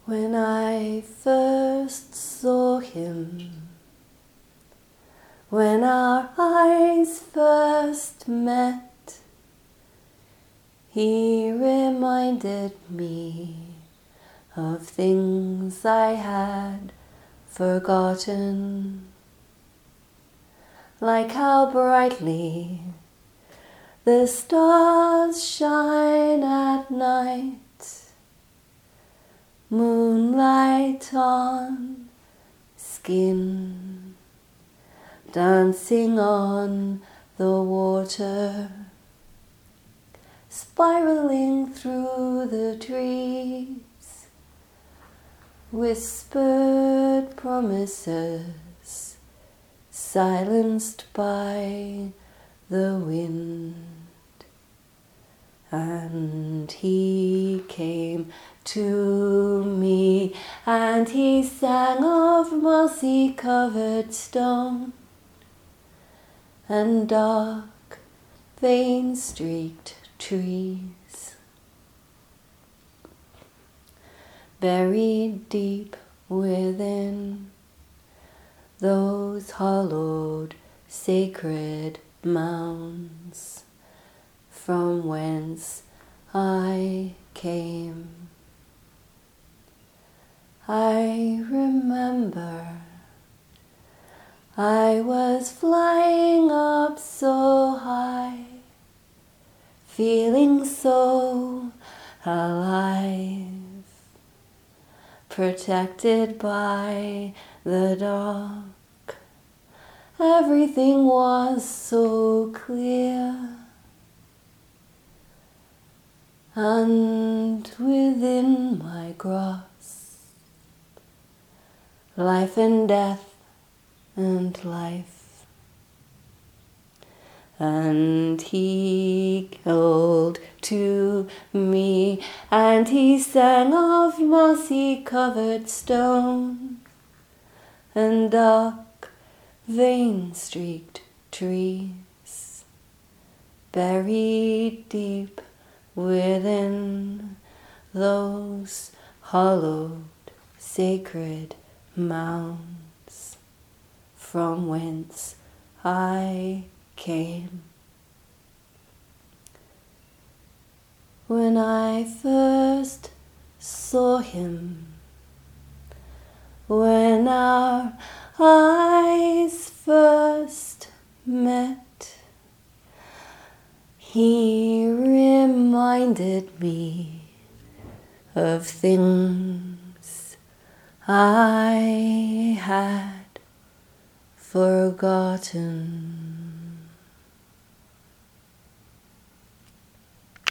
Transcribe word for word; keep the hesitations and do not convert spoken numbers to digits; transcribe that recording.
When I first saw him, when our eyes first met, he reminded me of things I had forgotten, like how brightly the stars shine at night, moonlight on skin, dancing on the water, spiraling through the trees, whispered promises, silenced by the wind. And he came to me, and he sang of mossy-covered stone and dark, vein-streaked trees, buried deep within those hollowed, sacred mounds from whence I came. I remember I was flying up so high, feeling so alive, protected by the dark. Everything was so clear, and within my grasp, life and death and life. And he called to me, and he sang of mossy-covered stone and dark, vein-streaked trees, buried deep within those hollowed, sacred mounds from whence I came. When I first saw him, when our eyes first met, he reminded me of things I had forgotten.